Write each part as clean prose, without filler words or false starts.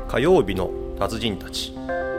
火曜日の達人たち。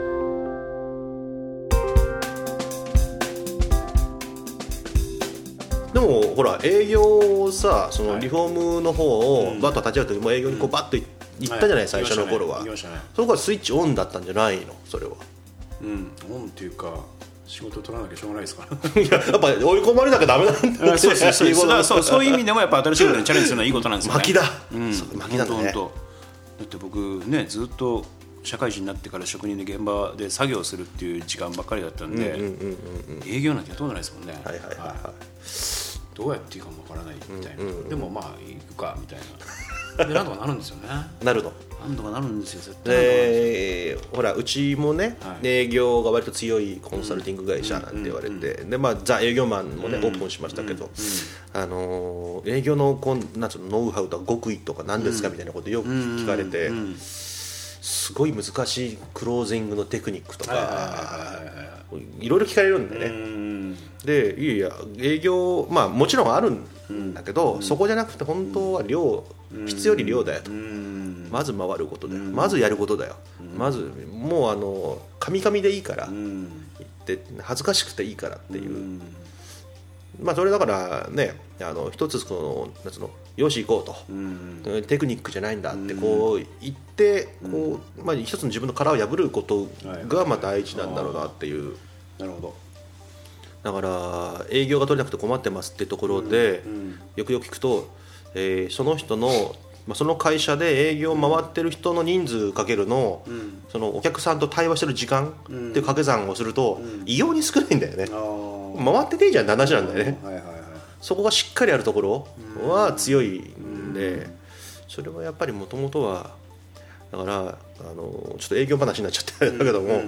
でもほら営業をさ、そのリフォームの方をバッと立ち上げた時も営業にこうバッと行ったじゃない、最初の頃は。そこはスイッチオンだったんじゃないの、それは。 オンっていうか仕事取らなきゃしょうがないですかいや、やっぱ追い込まれなきゃダメなんだよね。 そういう意味でもやっぱ新しいことにチャレンジするのはいいことなんですよね。 巻きだ、巻きだね。 だって僕ね、ずっと社会人になってから職人で現場で作業するっていう時間ばっかりだったんで、営業なんてやったことないですもんね。どうやっていいかもわからないみたいな、でもまあ行くかみたいなでなんとかなるんですよね。 なるのなんとかなるんですよ、絶対。 ほらうちもね、営業が割と強いコンサルティング会社なんて言われて、でまあザ営業マンもね、オープンしましたけど、営業のなんつうのノウハウとか極意とか何ですかみたいなことよく聞かれて、すごい難しいクロージングのテクニックとかいろいろ聞かれるんでね。でいや営業、まあもちろんあるんだけど、そこじゃなくて本当は量、質より量だよと。まず回ることだよ、まずやることだよ、まずもうカミカミでいいから言って恥ずかしくていいからっていう、まあそれだからね、一つなんつうの、よし行こうと、テクニックじゃないんだってこう言ってこう、まあ、一つの自分の殻を破ることがまあ大事なんだろうなっていう。 なるほど。 だから営業が取れなくて困ってますってところで、よくよく聞くと、その人のその会社で営業を回ってる人の人数かけるの、そのお客さんと対話してる時間っていう掛け算をすると異様に少ないんだよね。回ってていいじゃんって話なんだよね。そこがしっかりあるところは強いんで、それはやっぱりもともとはだからちょっと営業話になっちゃってるんだけども、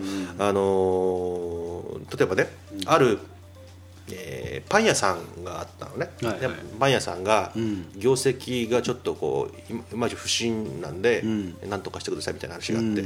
例えばね、あるパン屋さんがあったのね、パン屋さんが業績がちょっとこういまいち不振なんで、なんとかしてくださいみたいな話があって、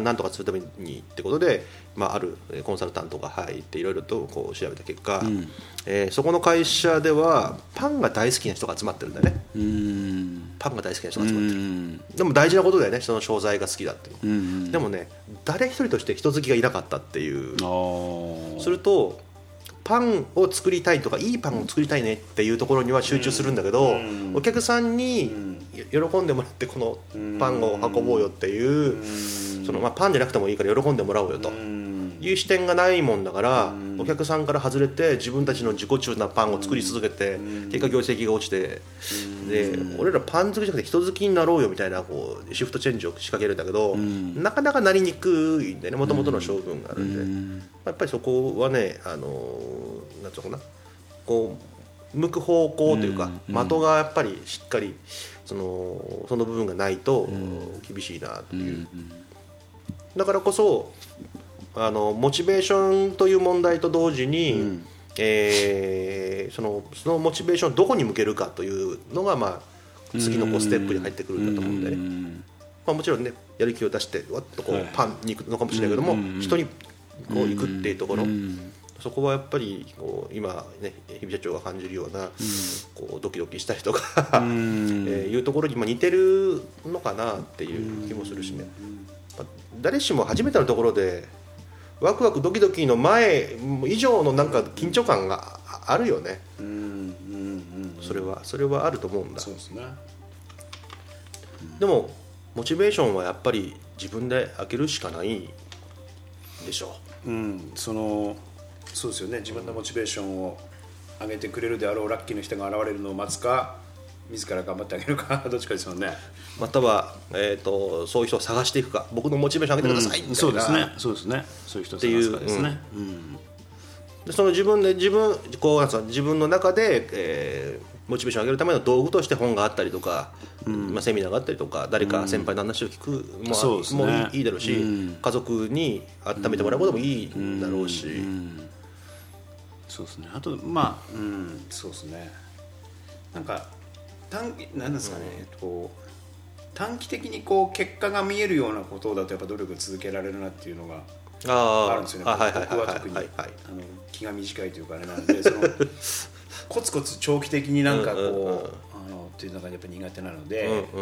なんとかするためにってことで、あるコンサルタントが入っていろいろとこう調べた結果、そこの会社ではパンが大好きな人が集まってるんだよね。パンが大好きな人が集まってる。でも大事なことだよね、その商材が好きだっていうの。でもね、誰一人として人好きがいなかったっていう。するとパンを作りたいとか、いいパンを作りたいねっていうところには集中するんだけど、お客さんに喜んでもらってこのパンを運ぼうよっていう、パンじゃなくてもいいから喜んでもらおうよという視点がないもんだから、お客さんから外れて自分たちの自己中なパンを作り続けて、結果業績が落ちて、で俺らパン作りじゃなくて人好きになろうよみたいなこうシフトチェンジを仕掛けるんだけど、なかなかなりにくいんでね、もともとの性分があるんで、やっぱりそこはね、なんつうのかな、こう向く方向というか、的がやっぱりしっかりその部分がないと厳しいなっていう。だからこそモチベーションという問題と同時に、そのモチベーションをどこに向けるかというのが、次のステップに入ってくるんだと思うんでね。もちろんね、やる気を出してわっとこうパンに行くのかもしれないけども、人にこう行くっていうところ、そこはやっぱりこう今ね、日比社長が感じるようなこうドキドキしたりとかいうところに似てるのかなっていう気もするしね。誰しも初めてのところでワクワクドキドキの前以上のなんか緊張感があるよね。それはあると思うんだ。 そうですね。 でもモチベーションはやっぱり自分で上げるしかないでしょう。 そうですよね。自分のモチベーションを上げてくれるであろうラッキーの人が現れるのを待つか、自ら頑張ってあげるかどっちかですよね。 または、そういう人を探していくか、僕のモチベーション上げてくださいみたいな、 そうですね、そうですね、そういう人を探すかですね。 でその自分の中で、モチベーション上げるための道具として本があったりとか、セミナーがあったりとか、誰か先輩の話を聞くもいいだろうし、家族に温めてもらうこともいいんだろうし、 そうですね。あとそうですね。なんかなんですかね、こう短期的にこう結果が見えるようなことだとやっぱ努力続けられるなっていうのがあるんですよね。僕は特に気が短いというかあれなんで、コツコツ長期的になんかこうっていうのがやっぱ苦手なので、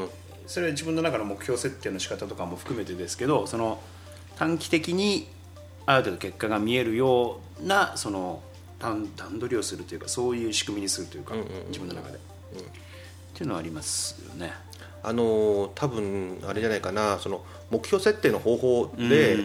それは自分の中の目標設定の仕方とかも含めてですけど、その短期的にある程度結果が見えるようなその段取りをするというか、そういう仕組みにするというか、自分の中で、っていうのはありますよね。 多分あれじゃないかな、その目標設定の方法で、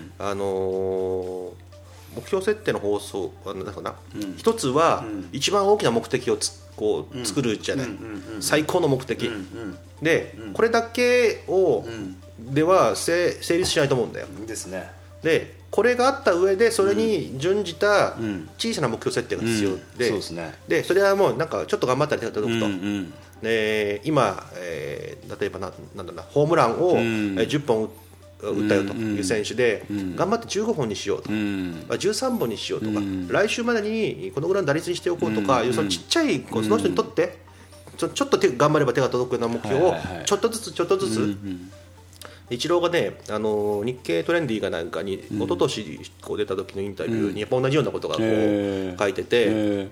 目標設定の法則なんだろうな、一つは一番大きな目的をこう作るじゃない、最高の目的、でこれだけを、では成立しないと思うんだよ。 ですね。 でこれがあった上でそれに準じた小さな目標設定が必要で、 そうですね。 でそれはもうなんかちょっと頑張ったら手が届くと、今、例えばなんだろうな、ホームランを10本打ったよという選手で、頑張って15本にしようとか、13本にしようとか、来週までにこのぐらいの打率にしておこうとか、そのちっちゃいその人にとってちょっと頑張れば手が届くような目標をちょっとずつちょっとずつ、イチローがね、日経トレンディかなんかに一昨年こう出た時のインタビューにやっぱ同じようなことがこう書いてて、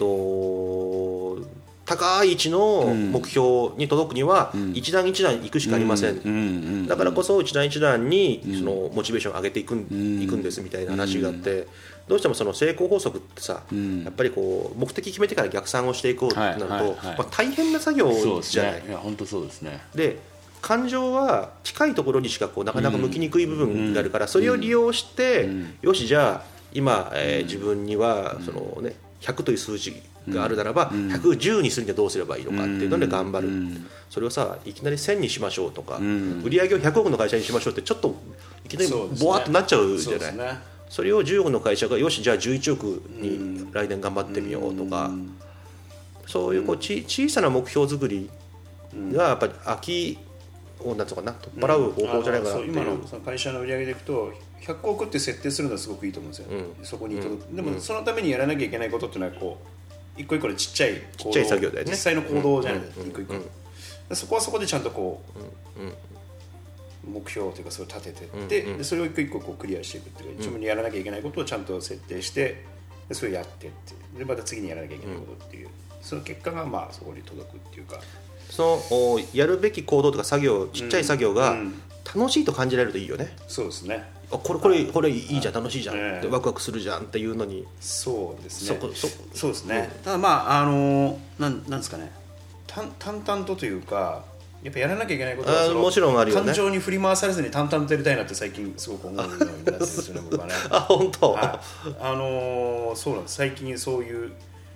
高い位置の目標に届くには一段一段行くしかありません、だからこそ一段一段にそのモチベーションを上げていくんですみたいな話があって、どうしてもその成功法則ってさ、やっぱりこう目的決めてから逆算をしていこうってなると、大変な作業じゃない。 いや本当そうですね。 で感情は近いところにしかこうなかなか向きにくい部分があるから、それを利用して、よしじゃあ今、自分にはその、ね、100という数字があるならば、110にするにはどうすればいいのかっていうので頑張る、それをさいきなり1000にしましょうとか、売上を100億の会社にしましょうってちょっといきなりボワッとなっちゃうじゃない。それを10億の会社がよしじゃあ11億に来年頑張ってみようとか、そういう、小さな目標作りがやっぱり秋をなんとかな取っ払う方法じゃないかなっていう。 今のその会社の売上でいくと100億って設定するのはすごくいいと思うんですよ、そこに届く。でもそのためにやらなきゃいけないことっていうのはこう一個一個のちっちゃい作業だよね。 実際の行動じゃないですか、一個一個、そこはそこでちゃんとこう、目標というかそれを立てていって、でそれを一個一個こうクリアしていくっていうか、自分にやらなきゃいけないことをちゃんと設定して、でそれをやってってでまた次にやらなきゃいけないことっていう、その結果がまあそこに届くっていうか、 そのやるべき行動とか作業、ちっちゃい作業が楽しいと感じられるといいよね。 そうですね。 これいいじゃん、楽しいじゃん、ワクワクするじゃんっていうのに。 そうですね。そうですね。ただまあなんですかね、淡々とというか、やっぱやらなきゃいけないことはもちろんあるよね。 感情に振り回されずに淡々とやりたいなって最近すごく思うようになってるんですよね、僕はね。 本当。 そうなんです。最近そういう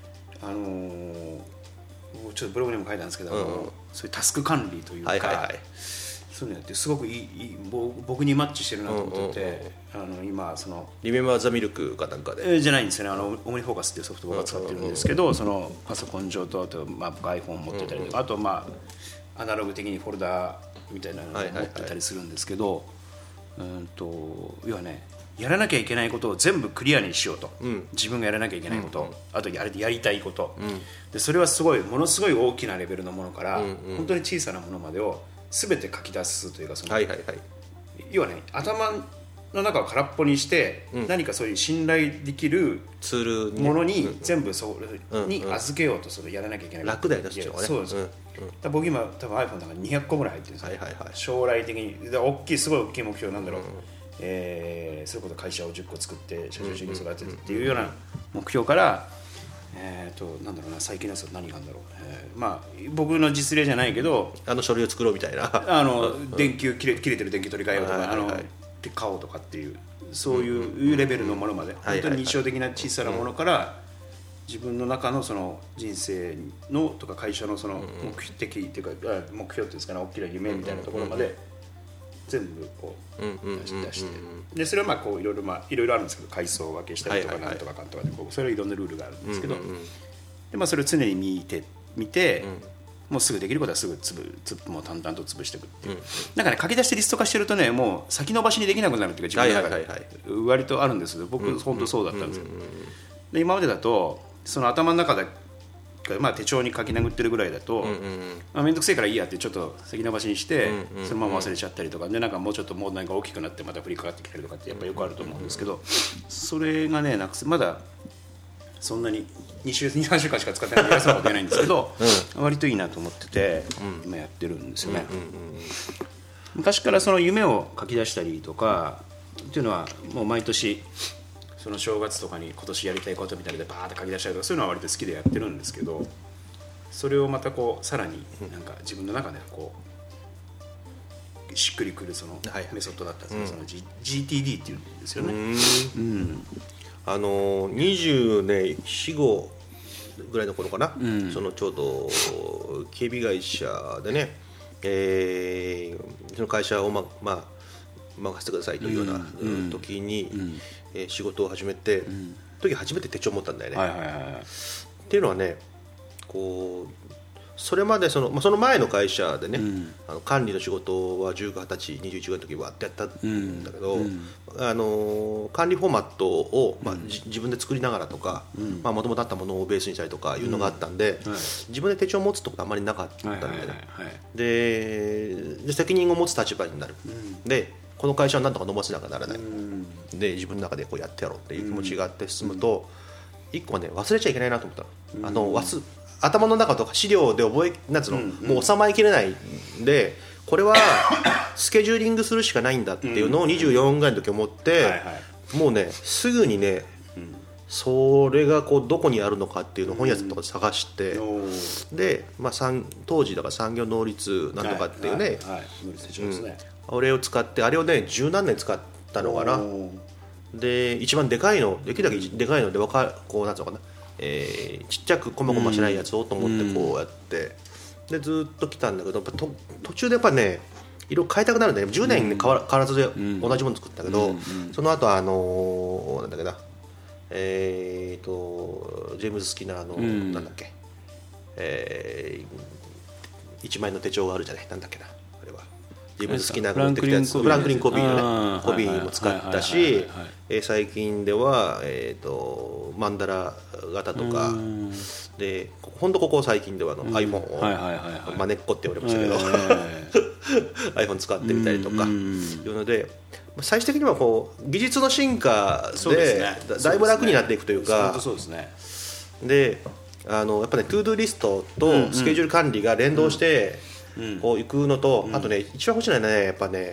ちょっとブログにも書いたんですけど、そういうタスク管理というか、そういうのやってすごくいい僕にマッチしてるなと思ってて、今そのリメンバーザミルクかなんかで、 じゃないんですよね。オムニフォーカスっていうソフトを使ってるんですけど、そのパソコン上とiPhone を持ってたりとか、あとアナログ的にフォルダみたいなのを持ってたりするんですけど、要はね、やらなきゃいけないことを全部クリアにしようと、自分がやらなきゃいけないこと、あとやりたいこと、でそれはものすごい大きなレベルのものから、本当に小さなものまでを全て書き出すというか、要はね、頭の中を空っぽにして、何かそういう信頼できるツールものに全部それに預けようとそれやらなきゃいけない。 楽だよね、そっちの方がね。 そうです。僕今多分 iPhone なんか200個ぐらい入ってるんですよ。将来的にすごい大きい目標なんだろう。それこそ会社を10個作って社長主義育てるっていうような目標から、なんだろうな、最近のやつは何があるんだろう、僕の実例じゃないけど、 書類を作ろうみたいな、 電球切れてる電球取り替えようとか、買おうとかっていう、そういうレベルのものまで、本当に日常的な小さなものから、自分の中のその人生のとか会社のその目的っていうか、目標っていうんですかね、大きな夢みたいなところまで全部こう出して、でそれはこういろいろあるんですけど、階層分けしたりとかなんとかかんとかで、それはいろんなルールがあるんですけど、でそれを常に見て、もうすぐできることはすぐもう淡々と潰していくっていう、なんかね、書き出してリスト化してるとね、もう先延ばしにできなくなるっていうか、自分の中で割とあるんですよ。僕本当そうだったんですよ。で今までだとその頭の中で手帳に書き殴ってるぐらいだと、面倒くせえからいいやってちょっと先延ばしにして、そのまま忘れちゃったりとかで、なんかもうちょっともう何か大きくなってまた降りかかってきたりとかってやっぱよくあると思うんですけど、それがね、まだそんなに2週3週間しか使ってないので偉そうなこと言えないんですけど、割といいなと思ってて、今やってるんですよね。昔からその夢を書き出したりとかっていうのはもう毎年その正月とかに今年やりたいことみたいなのでバーって書き出したりとかそういうのは割と好きでやってるんですけど、それをまたこうさらになんか自分の中でこうしっくりくるそのメソッドだったんですけど、その GTD っていうんですよね。 20年4、5ぐらいの頃かな、そのちょうど警備会社でね、その会社を任せてくださいというような時に、仕事を始めて、時初めて手帳を持ったんだよね。っていうのはね、こうそれまでその前の会社でね、管理の仕事は19、20歳、21ぐらいの時わってやったんだけど、管理フォーマットを、自分で作りながらとか、もともとあったものをベースにしたりとかいうのがあったんで、自分で手帳を持つってことはあまりなかったんだよね。で責任を持つ立場になる、でこの会社は何とか伸ばせなきゃならない、で自分の中でこうやってやろうっていう気持ちがあって進むと、一個はね忘れちゃいけないなと思ったの。頭の中とか資料で覚えなんつうの、もう収まりきれないんで、これはスケジューリングするしかないんだっていうのを24ぐらいの時思って、もうねすぐにね、それがこうどこにあるのかっていうのを本屋さんとかで探して、で、当時だから産業能率なんとかっていうね、あれを使って、あれをね十何年使ったのかな。で一番でかいの、できるだけでかいのでこうなんつうのかな、ちっちゃくこまごましないやつをと思ってこうやって、でずっと来たんだけど、途中でやっぱね色変えたくなるんだよね。10年変わらずで同じもの作ったけど、その後なんだっけな、ジェームズ・スキナーの、なんだっけ、1枚の手帳があるじゃない、なんだっけな、あれはジェームズ・スキナーが持ってきたやつ、フランクリン・コビーのね、コビーも使ったし、最近では、マンダラ型とかで、ほんとここ最近ではiPhone をまねっこって言われましたけど、iPhone 使ってみたりとかいうので、最終的にはこう技術の進化でだいぶ楽になっていくというか、でやっぱねトゥードゥリストとスケジュール管理が連動してこういくのと、あとね一番欲しいのはねやっぱね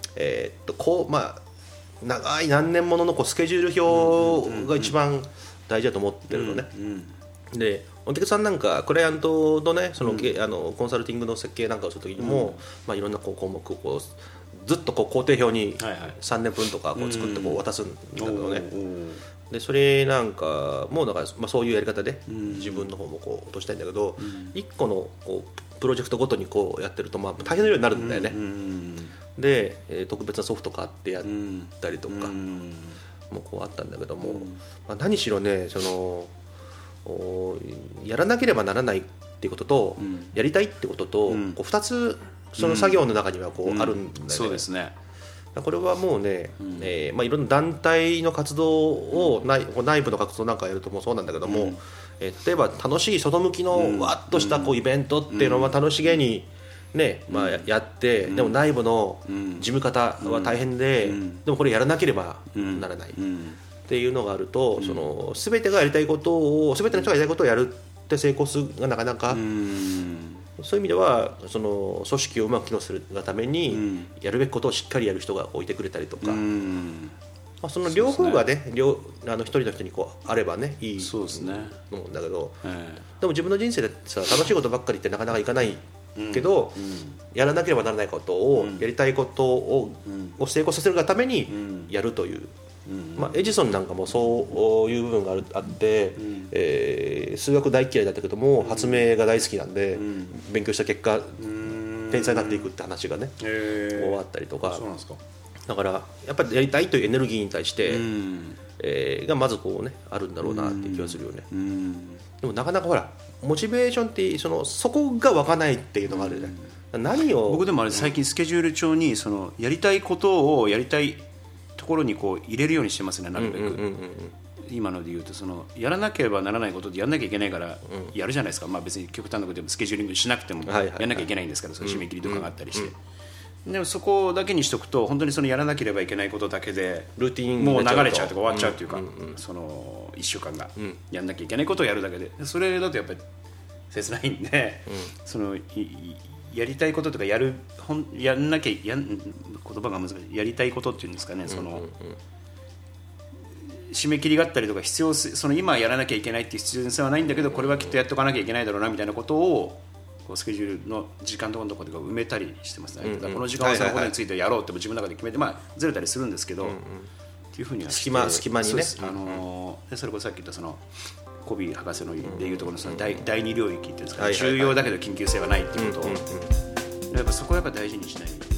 長い何年もののこうスケジュール表が一番大事だと思ってるのね。でお客さんなんかクライアントのねその、コンサルティングの設計なんかをするときにも、いろんなこう項目をこうずっとこう工程表に3年分とかこう作ってこう渡すんだけどね。でそれなんかもうだから、そういうやり方で自分の方もこう落としたいんだけど、1個のこうプロジェクトごとにこうやってると大変なようになるんだよね。で特別なソフト買ってやったりとかもこうあったんだけども、何しろねそのやらなければならないっていうことと、やりたいってことと、こう2つその作業の中にはこうあるんだよね。 そうですね。 これはもうね、いろんな団体の活動を内部の活動なんかやるともそうなんだけども、例えば楽しい外向きのわっとしたこうイベントっていうのは楽しげにね、やって、でも内部の事務方は大変で、でもこれやらなければならないっていうのがあると、その全てがやりたいことを、全ての人がやりたいことをやるって成功するがなかなか、そういう意味ではその組織をうまく機能するがために、やるべきことをしっかりやる人がいてくれたりとか、その両方がね、一人の人にこうあればねいいと思うんだけど、でも自分の人生でさ楽しいことばっかりってなかなかいかないけど、やらなければならないことを、やりたいことを成功させるがためにやるという、エジソンなんかもそういう部分があって、数学大嫌いだったけども発明が大好きなんで、勉強した結果天才になっていくって話がね、あったりとか。 そうなんですか。 だからやっぱりやりたいというエネルギーに対して、がまずこうねあるんだろうなっていう気がするよね。でもなかなかほらモチベーションってそこが湧かないっていうのがあるじゃない。何を僕でもあれ最近スケジュール帳にそのやりたいことをやりたいところにこう入れるようにしてますね、なるべく。今ので言うとそのやらなければならないことでやらなきゃいけないからやるじゃないですか。別に極端なことでもスケジューリングしなくてもやらなきゃいけないんですから、そういう締め切りとかがあったりして、 でもそこだけにしとくと本当にそのやらなければいけないことだけでルーティンもう流れちゃうとか終わっちゃうというか、その1週間がやんなきゃいけないことをやるだけで、それだとやっぱり切ないんで、そのやりたいこととかやんなきゃ言葉が難しい、やりたいことっていうんですかね、その締め切りがあったりとか必要性、その今やらなきゃいけないっていう必要性はないんだけど、これはきっとやっとかなきゃいけないだろうなみたいなことをこうスケジュールの時間とかのところで埋めたりしてますね。だからこの時間はそのことについてやろうって自分の中で決めて、まあずれたりするんですけど、っていうふうにはして隙間にね、 でそれこそさっき言ったそのコビー博士のでいうところのその第二領域っていうんですか、重要だけど緊急性はないっていうことを、やっぱそこはやっぱ大事にしない。